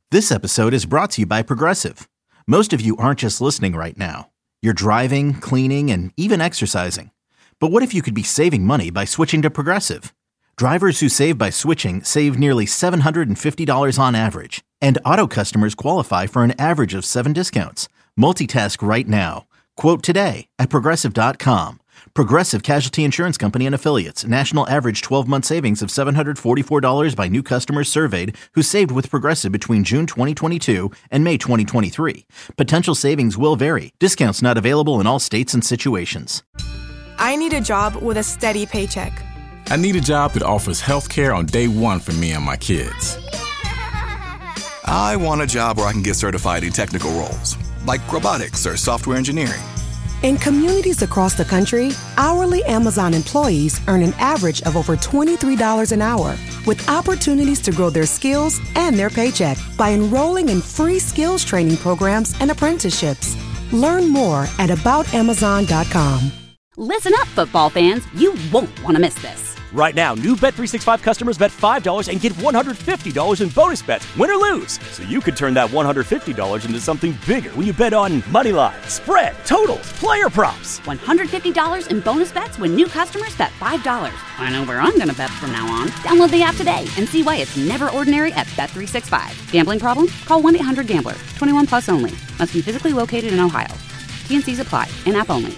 This episode is brought to you by Progressive. Most of you aren't just listening right now. You're driving, cleaning, and even exercising. But what if you could be saving money by switching to Progressive? Drivers who save by switching save nearly $750 on average. And auto customers qualify for an average of 7 discounts. Multitask right now. Quote today at Progressive.com. Progressive Casualty Insurance Company and Affiliates. National average 12-month savings of $744 by new customers surveyed who saved with Progressive between June 2022 and May 2023. Potential savings will vary. Discounts not available in all states and situations. I need a job with a steady paycheck. I need a job that offers health care on day one for me and my kids. I want a job where I can get certified in technical roles, like robotics or software engineering. In communities across the country, hourly Amazon employees earn an average of over $23 an hour, with opportunities to grow their skills and their paycheck by enrolling in free skills training programs and apprenticeships. Learn more at aboutamazon.com. Listen up, football fans. You won't want to miss this. Right now, new Bet365 customers bet $5 and get $150 in bonus bets, win or lose. So you could turn that $150 into something bigger when you bet on money line, spread, totals, player props. $150 in bonus bets when new customers bet $5. I know where I'm going to bet from now on. Download the app today and see why it's never ordinary at Bet365. Gambling problem? Call 1-800-GAMBLER. 21 plus only. Must be physically located in Ohio. T&Cs apply. In-app only.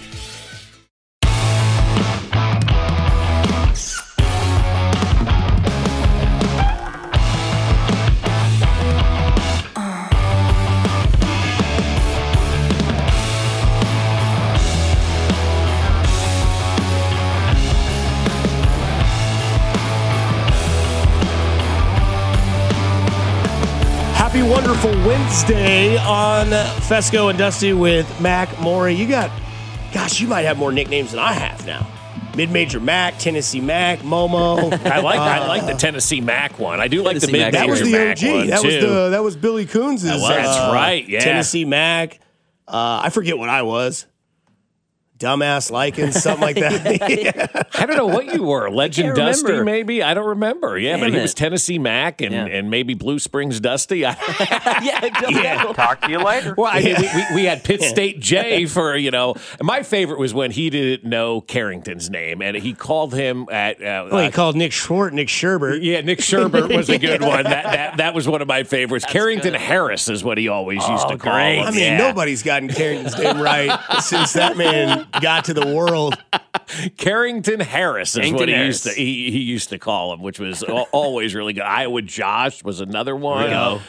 Happy wonderful Wednesday on Fesco and Dusty with Mac Maury. You might have more nicknames than I have now. Mid-Major Mac, Tennessee Mac, Momo. I like the Tennessee Mac one. I do like the Mid-Major Mac That was the OG. Mac one, That was Billy Coons'. That's right, yeah. Tennessee Mac. I forget what I was. Dumbass Likens, something like that. I don't know what you were. Legend Dusty, remember. maybe? I don't remember. Yeah, Damn but he it. was Tennessee Mac and maybe Blue Springs Dusty. Yeah. Talk to you later. Well, I mean, we had Pitt State J for, my favorite was when he didn't know Carrington's name, and he called him at... he called Nick Sherbert. Yeah, Nick Sherbert was a good one. That was one of my favorites. Carrington Harris is what he always used to call him. I mean, nobody's gotten Carrington's name right since that man got to the world. Carrington Harris is what he used to call him, which was always really good. Iowa Josh was another one.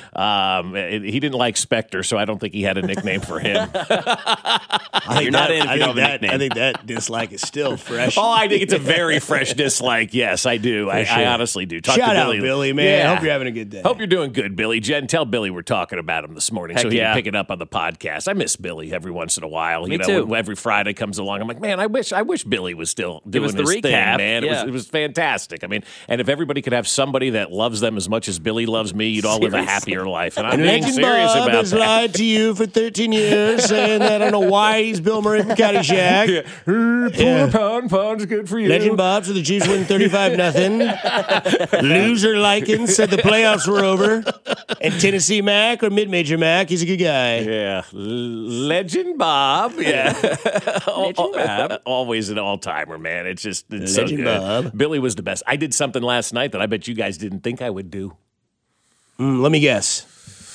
He didn't like Spectre, so I don't think he had a nickname for him. I think that dislike is still fresh. Oh, I think it's a very fresh dislike. Yes, I do. I honestly do. Shout out, Billy, man. Yeah. I hope you're having a good day. Hope you're doing good, Billy. Jen, tell Billy we're talking about him this morning so he can pick it up on the podcast. I miss Billy every once in a while. Me too. When every Friday comes along, I'm like, man, I wish Billy was still doing the this recap, thing, man. yeah. It was fantastic. I mean, and if everybody could have somebody that loves them as much as Billy loves me, you'd all live a happier life. And I'm being Legend serious Bob about has that. lied to you for 13 years, saying that I don't know why he's Bill Murray from Caddyshack. Pound's good for you. Legend Bob, so the Chiefs win 35-0. Loser Likens said the playoffs were over. And Tennessee Mac or Mid-Major Mac, he's a good guy. Yeah, Legend Bob. Yeah, Legend Bob. Always an all-timer, man. It's so Legend good. Bob. Billy was the best. I did something last night that I bet you guys didn't think I would do. Let me guess.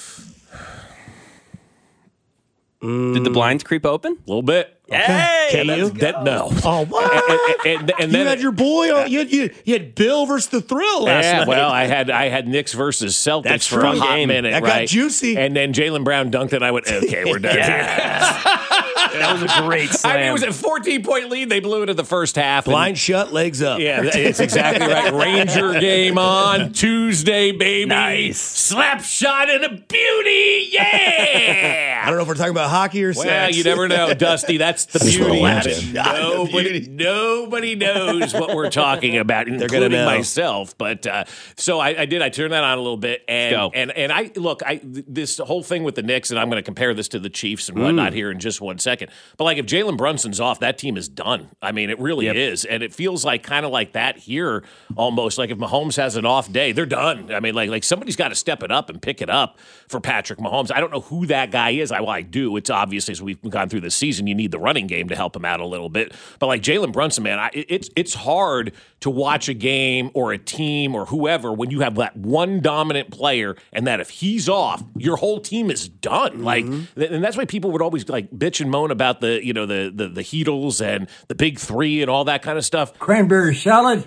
Did the blinds creep open? A little bit. Hey, Can you? No. Oh, what? And You then had your boy on. You had Bill versus the Thrill last night. well, I had Knicks versus Celtics That's for a true. hot Game. minute. That right? got juicy. And then Jaylen Brown dunked it. I went, okay, we're done. That was a great slam. I mean, it was a 14-point lead. They blew it in the first half. Blind shut, legs up. Yeah, it's exactly right. Ranger game on Tuesday, baby. Nice. Slap shot and a beauty. Yeah. I don't know if we're talking about hockey or Well, sex. you never know, Dusty. That's the beauty. Slap shot. Nobody knows what we're talking about, gonna including know. myself. But so I did. I turned that on a little bit, and Go. and I look. This whole thing with the Knicks, and I'm going to compare this to the Chiefs and whatnot here in just 1 second. second. But, like, if Jalen Brunson's off, that team is done. I mean, it really is. And it feels like kind of like that here almost. Like, if Mahomes has an off day, they're done. I mean, like somebody's got to step it up and pick it up for Patrick Mahomes. I don't know who that guy is. I do. It's obvious as we've gone through this season, you need the running game to help him out a little bit. But, like, Jalen Brunson, man, it's hard to watch a game or a team or whoever when you have that one dominant player and that if he's off, your whole team is done. Like, and that's why people would always like bitch and moan about the Heatles and the big three and all that kind of stuff. Cranberry salad.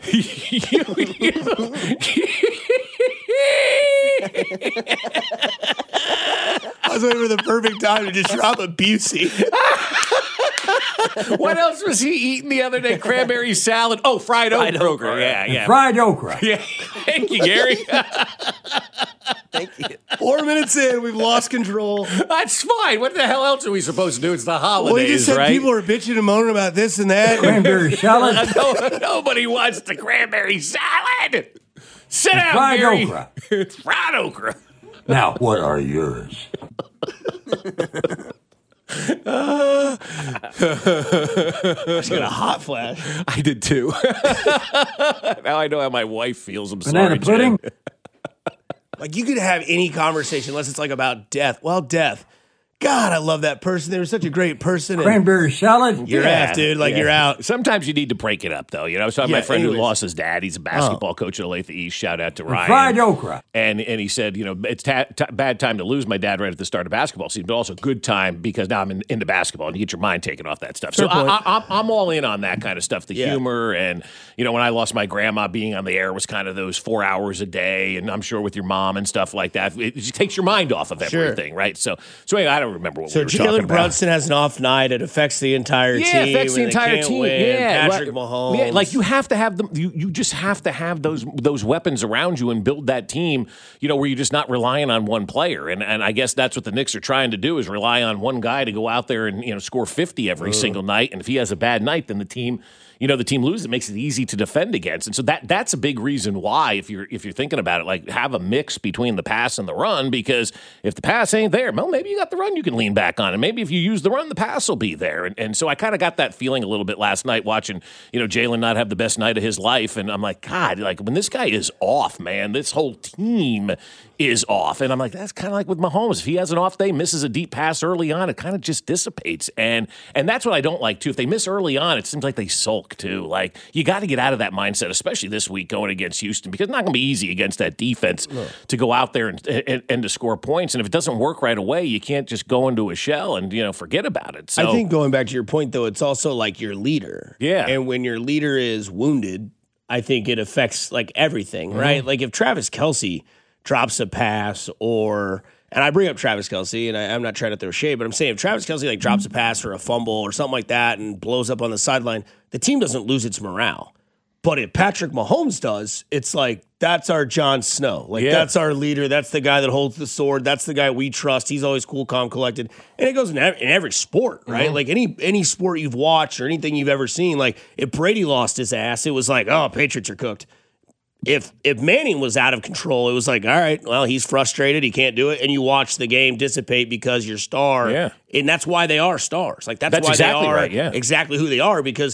I was waiting for the perfect time to just drop a Busey. What else was he eating the other day? Cranberry salad. Oh, fried okra. Yeah. Fried okra. Yeah. Thank you, Gary. Thank you. 4 minutes in, we've lost control. That's fine. What the hell else are we supposed to do? It's the holidays, well, you just said right? People are bitching and moaning about this and that. Cranberry salad. Nobody wants the cranberry salad. Sit down, fried Gary. Okra. It's fried okra. Now, what are yours? I just got a hot flash. I did too. Now I know how my wife feels. I'm Banana sorry, pudding? Jen. Like, you could have any conversation unless it's like about death. Well, death. God, I love that person. They were such a great person. Cranberry salad? You're out, dude. Like, you're out. Sometimes you need to break it up, though. You know, I was talking to my friend who lost his dad. He's a basketball coach at Olathe East. Shout out to Ryan. Fried okra. And he said, you know, it's bad time to lose my dad right at the start of basketball season, but also good time because now I'm into basketball and you get your mind taken off that stuff. So I'm all in on that kind of stuff, the humor. And, you know, when I lost my grandma, being on the air was kind of those 4 hours a day. And I'm sure with your mom and stuff like that, it just takes your mind off of everything, right? So anyway, I don't remember what we were talking about. Jalen Brunson has an off night. It affects the entire team. Yeah, it affects the entire team. Yeah, Patrick Mahomes. Yeah, like you have to have them. You just have to have those weapons around you and build that team. You know, where you're just not relying on one player. And I guess that's what the Knicks are trying to do is rely on one guy to go out there and score 50 every single night. And if he has a bad night, then the team loses. It makes it easy to defend against. And so that's a big reason why, if you're thinking about it, like have a mix between the pass and the run, because if the pass ain't there, well, maybe you got the run you can lean back on. And maybe if you use the run, the pass will be there. And so I kind of got that feeling a little bit last night watching, Jalen not have the best night of his life. And I'm like, God, like when this guy is off, man, this whole team is off. And I'm like, that's kind of like with Mahomes. If he has an off day, misses a deep pass early on, it kind of just dissipates. And that's what I don't like, too. If they miss early on, it seems like they sulk, too. Like, you got to get out of that mindset, especially this week going against Houston, because it's not going to be easy against that defense to go out there and to score points. And if it doesn't work right away, you can't just go into a shell and, forget about it. So I think going back to your point, though, it's also like your leader. Yeah. And when your leader is wounded, I think it affects, like, everything, right? Like, if Travis Kelce drops a pass and I bring up Travis Kelce, and I'm not trying to throw shade, but I'm saying if Travis Kelce, like, drops a pass or a fumble or something like that and blows up on the sideline, the team doesn't lose its morale. But if Patrick Mahomes does, it's like, that's our Jon Snow. Like, that's our leader. That's the guy that holds the sword. That's the guy we trust. He's always cool, calm, collected. And it goes in every sport, right? Like, any sport you've watched or anything you've ever seen, like, if Brady lost his ass, it was like, oh, Patriots are cooked. If Manning was out of control, it was like, all right, well, he's frustrated. He can't do it. And you watch the game dissipate because your star. Yeah. And that's why they are stars. Like, that's why exactly they are right, yeah. exactly who they are, because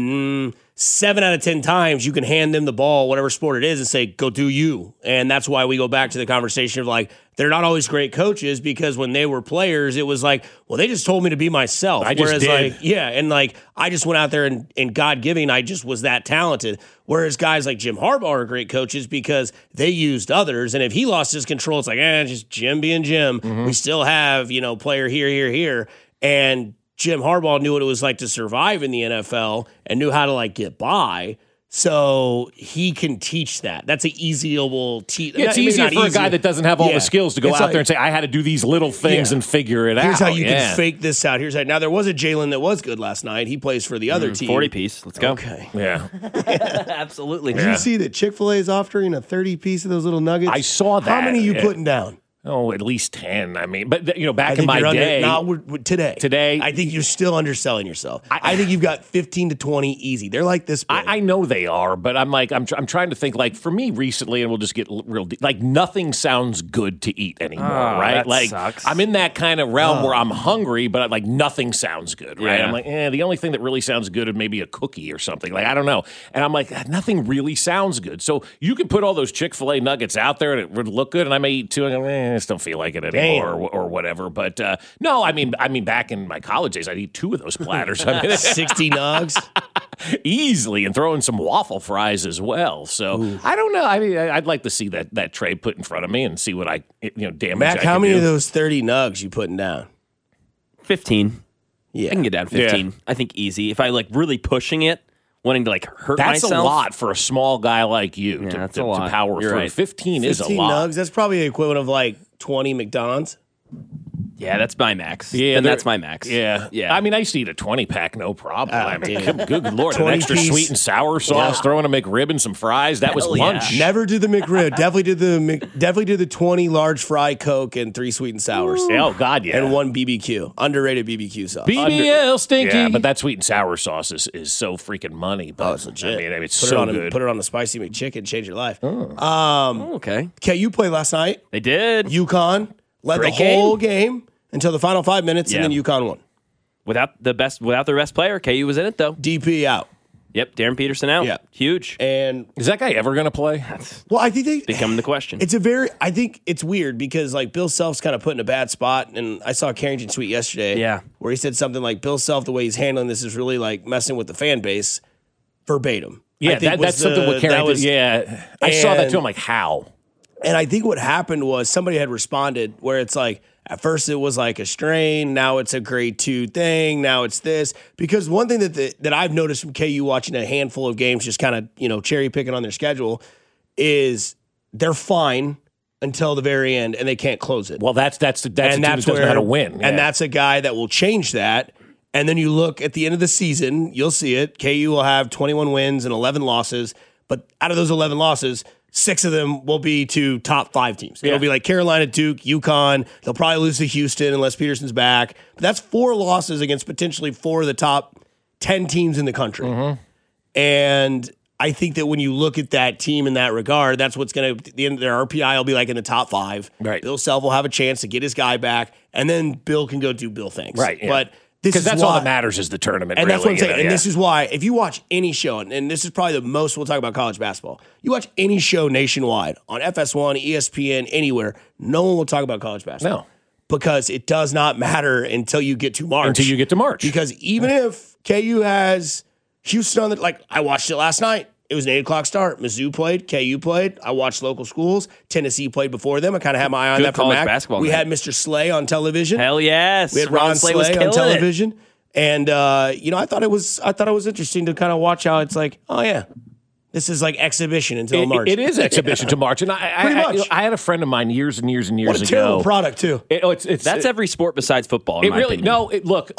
7 out of 10 times you can hand them the ball, whatever sport it is, and say, go do you. And that's why we go back to the conversation of, like, they're not always great coaches, because when they were players, it was like, well, they just told me to be myself. I just did. Like, I just went out there and God-giving, I just was that talented. Whereas guys like Jim Harbaugh are great coaches because they used others. And if he lost his control, it's like, just Jim being Jim. We still have, player here. And Jim Harbaugh knew what it was like to survive in the NFL and knew how to, like, get by. So he can teach that. That's an easyable teach. It's easier for a guy that doesn't have all the skills to go out there and say, I had to do these little things and figure it out. Here's how you can fake this out. Here's how. Now, there was a Jalen that was good last night. He plays for the other team. 40-piece. Let's go. Okay. Yeah. Absolutely. Did you see that Chick-fil-A is offering a 30-piece of those little nuggets? I saw that. How many are you putting down? at least 10. I mean, but back in my day, today, I think you're still underselling yourself. I think you've got 15 to 20 easy. They're like this big. I know they are, but I'm trying to think, like, for me recently, and we'll just get real deep, like, nothing sounds good to eat anymore, right? That like, sucks. I'm in that kind of realm where I'm hungry, but like nothing sounds good, right? Yeah. I'm like, the only thing that really sounds good is maybe a cookie or something. Like, I don't know. And I'm like, nothing really sounds good. So you can put all those Chick-fil-A nuggets out there and it would look good, and I may eat two and go, I just don't feel like it anymore or whatever. But no, I mean, back in my college days, I'd eat 2 of those platters. I mean, 60 nugs easily, and throw in some waffle fries as well. So I don't know. I mean, I'd like to see that tray put in front of me and see what damage. Mac, I how can many do. of those 30 nugs you putting down? 15. Yeah, I can get down 15. Yeah. I think easy. If I like really pushing it, wanting to like hurt That's myself. a lot for a small guy like you to that's a lot. power You're through. right. 15 is a 15 lot. nugs, that's probably the equivalent of like 20 McDonald's. Yeah, that's my max. Yeah, and that's my max. Yeah, yeah. I mean, I used to eat a 20-pack, no problem. I mean, dude. good Lord, an 20 extra piece. sweet and sour sauce, throwing a McRib and some fries. That was Hell yeah. lunch. Never did the McRib. Definitely did the 20 large fry Coke and 3 sweet and sours. Oh God, yeah. And 1 BBQ, underrated BBQ sauce. BBL stinky. Yeah, but that sweet and sour sauce is so freaking money. But it's legit. I mean, it's Put so it on good. Put it on the spicy McChicken, change your life. Okay. KU played last night. They did. UConn led Great the whole game until the final 5 minutes, Yeah. and then UConn won. Without their best player, KU was in it though. DP out. Yep, Darren Peterson out. Yeah. Huge. And Is that guy ever going to play? well, I think they Becoming the question. I think it's weird because like Bill Self's kind of put in a bad spot, and I saw Carrington tweet yesterday, Yeah. where he said something like Bill Self, the way he's handling this is really like messing with the fan base, verbatim. Yeah, I think that's something with Carrington. Yeah, I saw that too. I'm like, how? And I think what happened was somebody had responded where it's like, at first it was like a strain, now it's a grade 2 thing, now it's this. Because one thing that I've noticed from KU watching a handful of games, just kind of, cherry picking on their schedule, is they're fine until the very end and they can't close it. Well, that's a team that doesn't know how to win. And that's a guy that will change that. And then you look at the end of the season, you'll see it. KU will have 21 wins and 11 losses. But out of those 11 losses, 6 of them will be to top 5 teams. It'll be like Carolina, Duke, UConn. They'll probably lose to Houston unless Peterson's back. But that's 4 losses against potentially 4 of the top 10 teams in the country. Mm-hmm. And I think that when you look at that team in that regard, that's what's going to, their RPI will be like in the top 5. Right. Bill Self will have a chance to get his guy back, and then Bill can go do Bill things. Right. Yeah. But this is that's why, all that matters is the tournament. and really, that's what I'm saying. And yeah. this is why, if you watch any show, and this is probably the most we'll talk about college basketball, you watch any show nationwide on FS1, ESPN, anywhere, no one will talk about college basketball. No. Because it does not matter until you get to March. Until you get to March. Because even if KU has Houston on the, like, I watched it last night. It was an 8 o'clock start. Mizzou played, KU played. I watched local schools. Tennessee played before them. I kind of had my eye on Good that for college Mac. basketball We night. had Mr. Slay on television. Hell yes. We had Ron Slay was on killing television. And I thought it was interesting to kind of watch how it's like, oh yeah, this is like exhibition until March. It is exhibition to March. And Pretty much. I had a friend of mine years and years and years what a ago. terrible product too. That's every sport besides football. In my opinion. Look,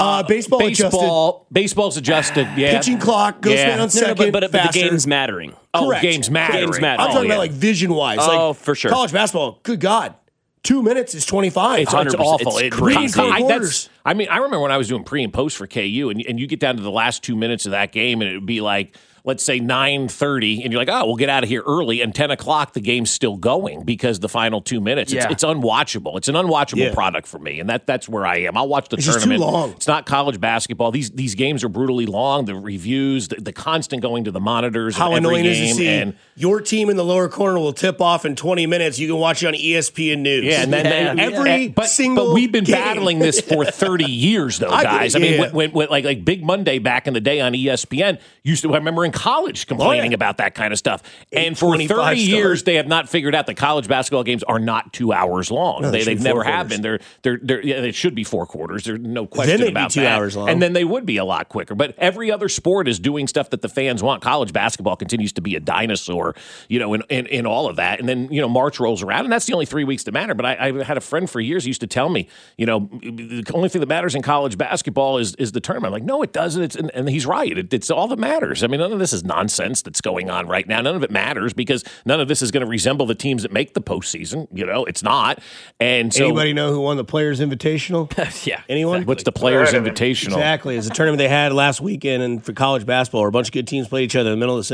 Baseball's adjusted. Yeah, Pitching clock goes man on second. But the faster. game's mattering. Correct. Games mattering. Games matter. I'm talking yeah. about like vision wise. Oh, like, for sure. College basketball. Good God, 2 minutes is 25. It's 100%. awful. It's crazy. I remember when I was doing pre and post for KU, and you get down to the last 2 minutes of that game, and it would be like, let's say 9:30, and you're like, oh, we'll get out of here early, and 10 o'clock, the game's still going because the final 2 minutes. Yeah. It's unwatchable. It's an unwatchable product for me, and that's where I am. I'll watch the It's tournament. just too long. It's not college basketball. These games are brutally long. The reviews, the constant going to the monitors. How of every annoying is game, to see and your team in the lower corner will tip off in 20 minutes. You can watch it on ESPN News. yeah, and then single But we've been game. battling this for 30 years, though, I get guys. it, I mean, yeah. when like Big Monday back in the day on ESPN I remember in college complaining about that kind of stuff. And for 30 8:25 years, start. they have not figured out that college basketball games are not 2 hours long. No, they should They've be never 4 have been. They should be 4 quarters. There's no question they'd be about 2 that. hours long. And then they would be a lot quicker. But every other sport is doing stuff that the fans want. College basketball continues to be a dinosaur, in all of that. And then, March rolls around, and that's the only 3 weeks that matter. But I had a friend for years who used to tell me, the only thing that matters in college basketball is the tournament. I'm like, no, it doesn't. And he's right. It's all that matters. I mean, none of of this is nonsense that's going on right now. None of it matters because none of this is going to resemble the teams that make the postseason. It's not. And so, anybody know who won the Players Invitational? Yeah. Anyone? What's the Players Invitational? Exactly. It's a tournament they had last weekend and for college basketball where a bunch of good teams played each other in the middle of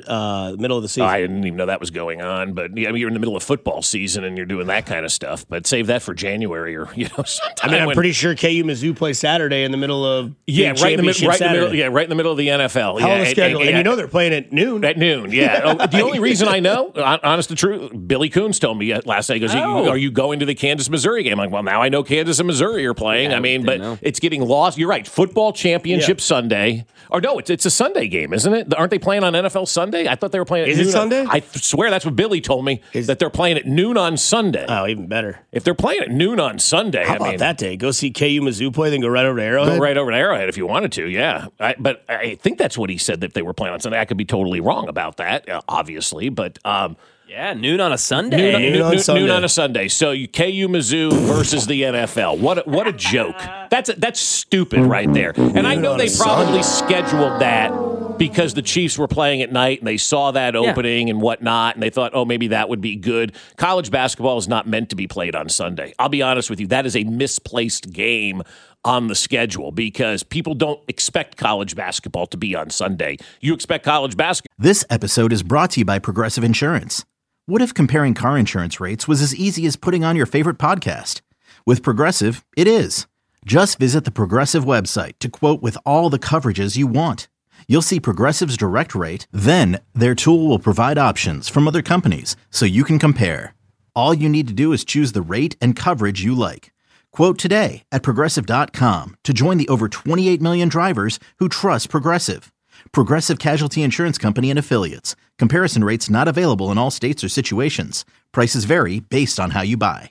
the season. I didn't even know that was going on, but you're in the middle of football season and you're doing that kind of stuff. But save that for January or sometime. I'm pretty sure KU Mizzou plays Saturday in the middle of right in the middle of the NFL. Hell of a schedule, and they're playing at noon. At noon, yeah. The only reason I know, honest to truth, Billy Coons told me last night. He goes, "Are you going to the Kansas-Missouri game?" I'm like, well, now I know Kansas and Missouri are playing. It's getting lost. You're right. Football championship Sunday. Or no, it's a Sunday game, isn't it? Aren't they playing on NFL Sunday? I thought they were playing at noon. Is it Sunday? I swear that's what Billy told me, that they're playing at noon on Sunday. Oh, even better. If they're playing at noon on Sunday, how about that day? Go see KU Mizzou play, then go right over to Arrowhead? Go right over to Arrowhead if you wanted to, yeah. But I think that's what he said that they were playing on Sunday. I could be totally wrong about that, obviously, but... yeah, noon on a Sunday. Noon on a Sunday. So KU Mizzou versus the NFL. What a joke. That's stupid right there. And I know they probably scheduled that because the Chiefs were playing at night and they saw that opening and whatnot, and they thought, oh, maybe that would be good. College basketball is not meant to be played on Sunday. I'll be honest with you. That is a misplaced game on the schedule because people don't expect college basketball to be on Sunday. You expect college basketball. This episode is brought to you by Progressive Insurance. What if comparing car insurance rates was as easy as putting on your favorite podcast? With Progressive, it is. Just visit the Progressive website to quote with all the coverages you want. You'll see Progressive's direct rate, then their tool will provide options from other companies so you can compare. All you need to do is choose the rate and coverage you like. Quote today at Progressive.com to join the over 28 million drivers who trust Progressive. Progressive Casualty Insurance Company and Affiliates. Comparison rates not available in all states or situations. Prices vary based on how you buy.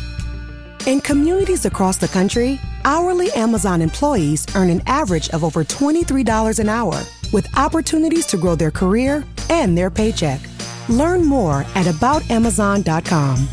In communities across the country, hourly Amazon employees earn an average of over $23 an hour, with opportunities to grow their career and their paycheck. Learn more at aboutamazon.com.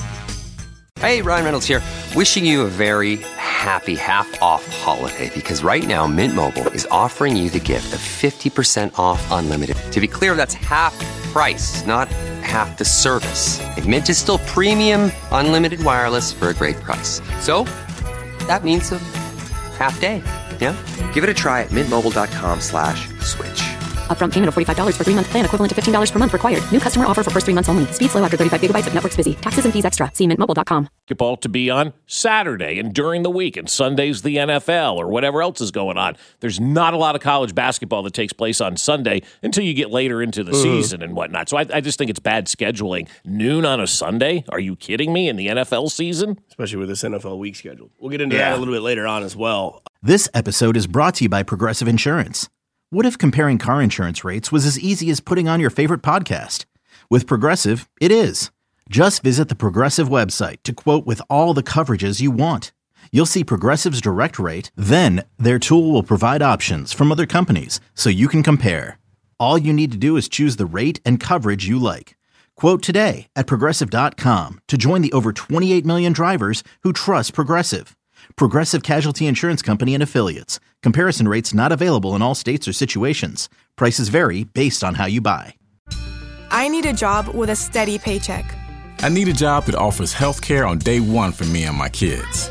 Hey, Ryan Reynolds here, wishing you a very happy half-off holiday because right now Mint Mobile is offering you the gift of 50% off unlimited. To be clear, that's half price, not half the service. And Mint is still premium unlimited wireless for a great price. So that means a half day, yeah? Give it a try at mintmobile.com/switch. Upfront payment of $45 for 3-month plan equivalent to $15 per month required. New customer offer for first 3 months only. Speed slow after 35 gigabytes if network's busy. Taxes and fees extra. See mintmobile.com. Basketball to be on Saturday and during the week, and Sunday's the NFL or whatever else is going on. There's not a lot of college basketball that takes place on Sunday until you get later into the season and whatnot. So I just think it's bad scheduling. Noon on a Sunday? Are you kidding me? In the NFL season? Especially with this NFL week schedule. We'll get into that a little bit later on as well. This episode is brought to you by Progressive Insurance. What if comparing car insurance rates was as easy as putting on your favorite podcast? With Progressive, it is. Just visit the Progressive website to quote with all the coverages you want. You'll see Progressive's direct rate, then their tool will provide options from other companies so you can compare. All you need to do is choose the rate and coverage you like. Quote today at Progressive.com to join the over 28 million drivers who trust Progressive. Progressive Casualty Insurance Company and Affiliates. Comparison rates not available in all states or situations. Prices vary based on how you buy. I need a job with a steady paycheck. I need a job that offers health care on day one for me and my kids.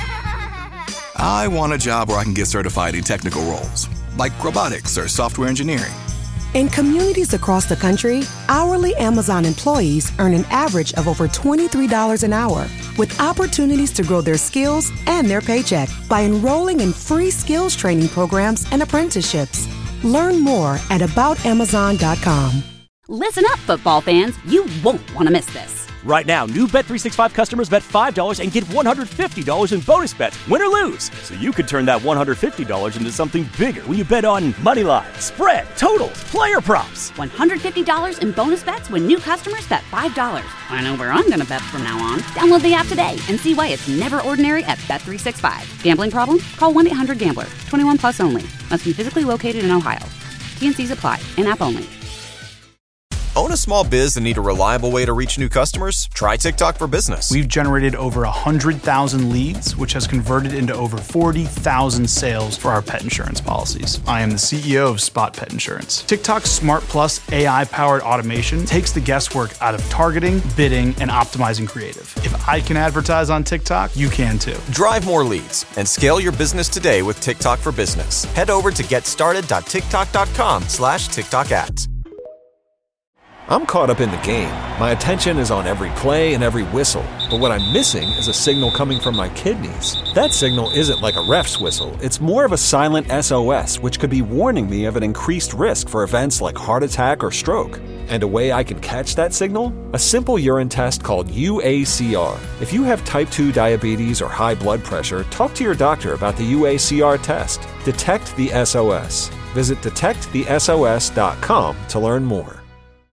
I want a job where I can get certified in technical roles, like robotics or software engineering. In communities across the country, hourly Amazon employees earn an average of over $23 an hour, with opportunities to grow their skills and their paycheck by enrolling in free skills training programs and apprenticeships. Learn more at aboutamazon.com. Listen up, football fans. You won't want to miss this. Right now, new Bet365 customers bet $5 and get $150 in bonus bets, win or lose. So you could turn that $150 into something bigger when you bet on money line, spread, totals, player props. $150 in bonus bets when new customers bet $5. I know where I'm going to bet from now on. Download the app today and see why it's never ordinary at Bet365. Gambling problem? Call 1-800-GAMBLER. 21 plus only. Must be physically located in Ohio. T&Cs apply. In-app only. Own a small biz and need a reliable way to reach new customers? Try TikTok for Business. We've generated over 100,000 leads, which has converted into over 40,000 sales for our pet insurance policies. I am the CEO of Spot Pet Insurance. TikTok's Smart Plus AI-powered automation takes the guesswork out of targeting, bidding, and optimizing creative. If I can advertise on TikTok, you can too. Drive more leads and scale your business today with TikTok for Business. Head over to getstarted.tiktok.com/TikTok ads. I'm caught up in the game. My attention is on every play and every whistle. But what I'm missing is a signal coming from my kidneys. That signal isn't like a ref's whistle. It's more of a silent SOS, which could be warning me of an increased risk for events like heart attack or stroke. And a way I can catch that signal? A simple urine test called UACR. If you have type 2 diabetes or high blood pressure, talk to your doctor about the UACR test. Detect the SOS. Visit detectthesos.com to learn more.